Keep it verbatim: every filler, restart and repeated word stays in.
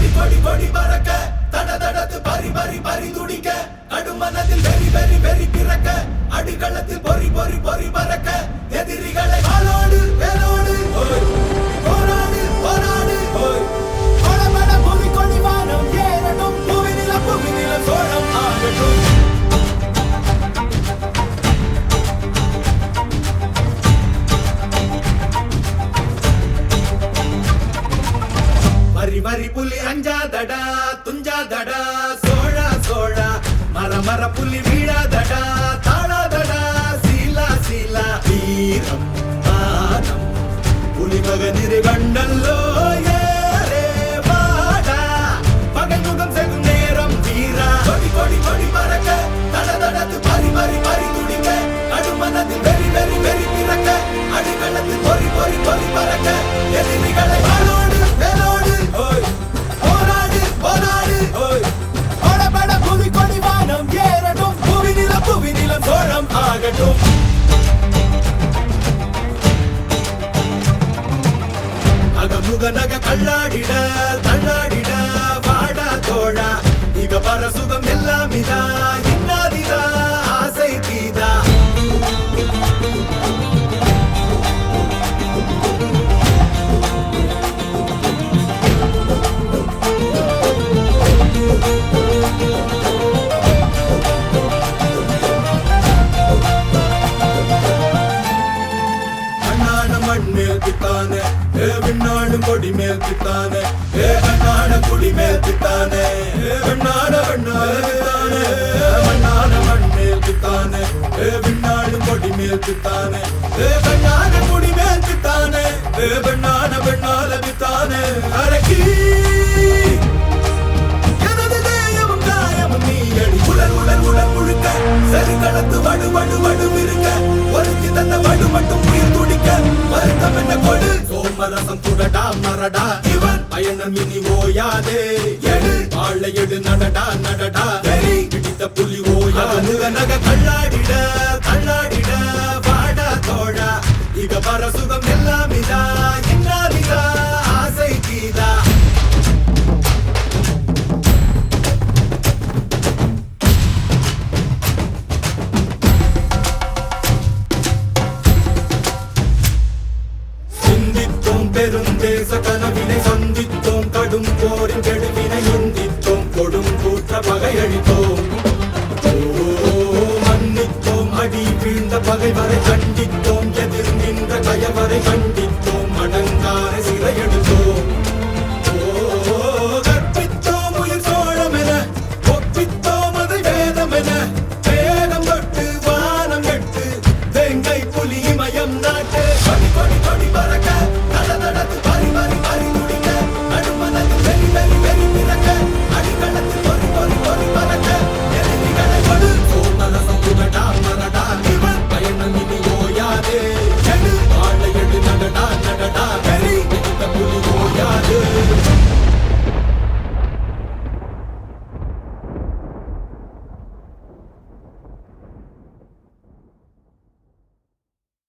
கொடி கொடி கொடி பறக்க தட தடத்து பறி பறி பறி துடிக்க கடுமனதில் வெறி வெறி வெறி பிறக்க அடிகளத்தில் பொறி பொறி பொறி பறக்க எதிரிகளை வாளோடு வேலோடு போராடு போராடு படபட பூமி கொடி வானம் ஏறட்டும் புவி நில புவி நில சோழம் ஆகட்டும் வரி வரி புலி அஞ்சாதடா துஞ்சாதடா சோழா சோழா மர மர புலி வீழாதடா தாழாதடா சீலா சீலா வீரம் மானம் புலி மகனிரு கண்டல்லோ ஏரே வாடா பகை முகம் செகும் நேரம் வீரா கொடி கொடி கொடி பறக்க தட தடத்து பறி பறி பறி துடிக்க அடுமனத்தில் வெறி வெறி வெறி பிறக்க அடிகளத்தில் பொறி பொறி பொறி பறக்க எதிரிகளை வாளோடு வேலோடு போராடு போராடு படபட புவி கொடி வானம் ஏறட்டும் புவி நில புவி நிலம் சோழம் ஆகட்டும் அகமுக நக கல்லாடிட தள்ளாடிட வாடா தோழா இக பர சுகம் எல்லாம் இதா இன்னாதிதா ஆசை தீதா பித்தானே ஏ விண்ணாடு கொடி மேல் பித்தானே ஏ கண்ணாட குடி மேல் பித்தானே ஏ வெண்ணாட வெண்ணாட பித்தானே மண்ணாட மண் மேல் பித்தானே ஏ விண்ணாடு கொடி மேல் பித்தானே ஏ கண்ணாட குடி மேல் பித்தானே ஏ வெண்ணாட வெண்ணாட பித்தானே அரக்கி எனது தேயமும் காயமும் நீ அடி உடல் உடல் உடல் முழுக்க சரி களத்து வடு வடு வடு இருக்க ஒருத்தி தந்த வடு மட்டும் உயிர் துடிக்க வருத்தம் என்ன கொடு சோமரசம் துடடா மரடா இவன் பயணம் இனி ஓயாதே எடு வாழை எடு நடடா நடடா வெறி பிடித்த புலி ஓயா முக நக கல்லாடிட கல்லாடிட வாடா தோழா இக பர சுகம் எல்லாம் இதா இன்னாதிதா ஆசை கீதா பெருந்தேச கனவினை சந்தித்தோம் கடும் போரின் கெடுவினை எந்தித்தோம் கொடும் கூற்ற பகையழித்தோம் மன்னித்தோம் அடி வீழ்ந்த பகைவரை கண்டித்தோம் எதிர் நின்ற கயவரை கண்டித்தோம் அடங்காரை சிறையெடுத்தோம் கற்பித்தோம் உயிர் சோழம் என ஒப்பித்தோம் அதை வேதம் என வேதம் தொட்டு வானம் எட்டு தேங்கை புலி மயம் நாட்டு கொடி கொடி கொடி பற